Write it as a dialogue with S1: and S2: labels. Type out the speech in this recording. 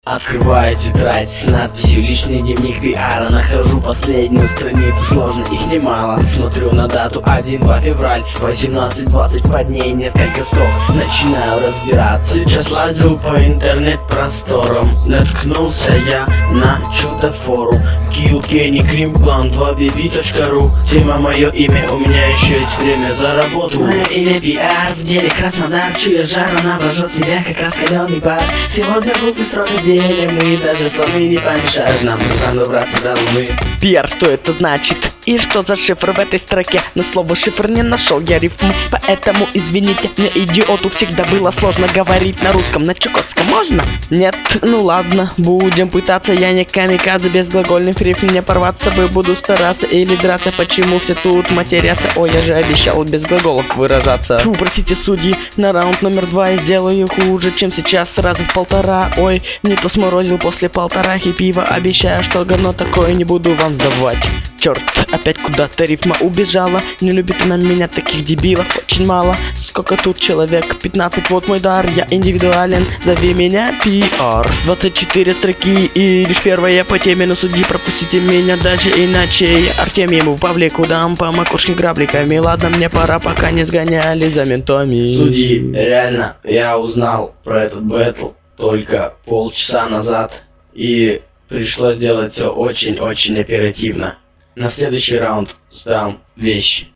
S1: Открываю тетрадь с надписью «Личный дневник пиара». Нахожу последнюю страницу, сложно, их немало. Смотрю на дату 1-2 февраль, 18:20 под ней несколько строк. Начинаю разбираться. Сейчас лазю по интернет-просторам. Наткнулся я на чудо-форум Килкенни Кримплан 2bb.ru. Тема мое имя, у меня еще есть время за работу. Мое имя пиар, в деле Краснодар. Чуя жар, она обожжет тебя, как раскаленный пар. Сегодня глупый строго деле, мы даже слоны не помешают нам добраться до луны.
S2: Пиар, что это значит? И что за шифр в этой строке? На слово шифр не нашел я рифму, поэтому извините, мне идиоту всегда было сложно говорить на русском. На чукотском можно? Нет? Ну ладно, будем пытаться, я не камикадзе, без глагольных рифм не порваться бы, буду стараться или драться. Почему все тут матерятся? Ой, я же обещал без глаголов выражаться. Фу, простите, судьи, на раунд номер 2 я сделаю хуже, чем сейчас, раза в полтора. Ой, не то сморозил после полторахи пива, обещаю, что говно такое не буду вам сдавать. Черт, опять куда-то рифма убежала. Не любит она меня, таких дебилов очень мало. Сколько тут человек? 15, вот мой дар, я индивидуален, зови меня пиар. 24 строки и лишь первая по теме, но судьи, пропустите меня дальше, иначе я Артемьеву Павлику дам по макушке грабликами. Ладно, мне пора, пока не сгоняли за ментами.
S1: Судьи, реально, я узнал про этот бэтл только полчаса назад, и пришлось делать все очень-очень оперативно. На следующий раунд сдам вещи.